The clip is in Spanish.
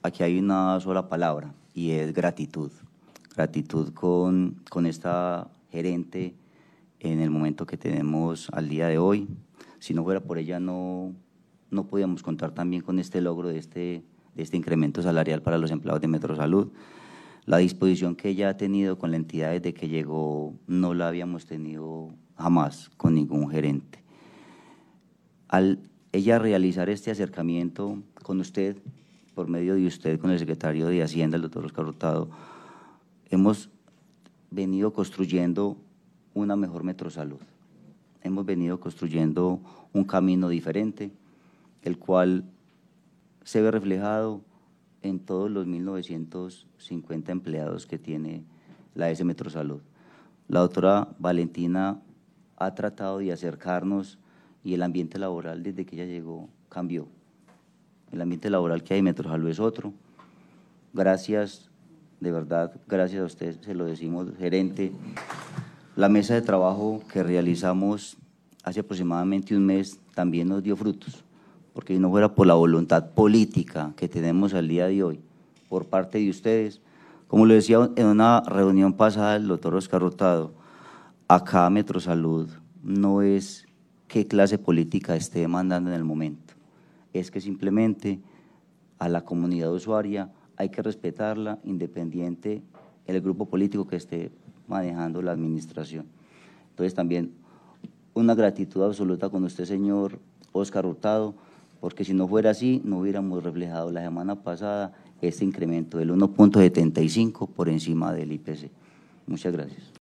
aquí hay una sola palabra y es gratitud. Gratitud con esta gerente en el momento que tenemos al día de hoy. Si no fuera por ella no podíamos contar también con este logro de este incremento salarial para los empleados de Metrosalud. La disposición que ella ha tenido con la entidad desde que llegó no la habíamos tenido jamás con ningún gerente. Al ella realizar este acercamiento con usted, por medio de usted, con el secretario de Hacienda, el doctor Oscar Hurtado, hemos venido construyendo una mejor Metrosalud. Hemos venido construyendo un camino diferente, el cual se ve reflejado en todos los 1.950 empleados que tiene la S Metrosalud. La doctora Valentina ha tratado de acercarnos y el ambiente laboral desde que ella llegó cambió. El ambiente laboral que hay en Metrosalud es otro. Gracias, de verdad, gracias a usted, se lo decimos, gerente. La mesa de trabajo que realizamos hace aproximadamente un mes también nos dio frutos, porque si no fuera por la voluntad política que tenemos al día de hoy por parte de ustedes, como lo decía en una reunión pasada el doctor Oscar Hurtado, acá Metrosalud no es qué clase política esté mandando en el momento, es que simplemente a la comunidad usuaria hay que respetarla independiente el grupo político que esté manejando la administración. Entonces también una gratitud absoluta con usted, señor Oscar Hurtado, porque si no fuera así, no hubiéramos reflejado la semana pasada este incremento del 1.75 por encima del IPC. Muchas gracias.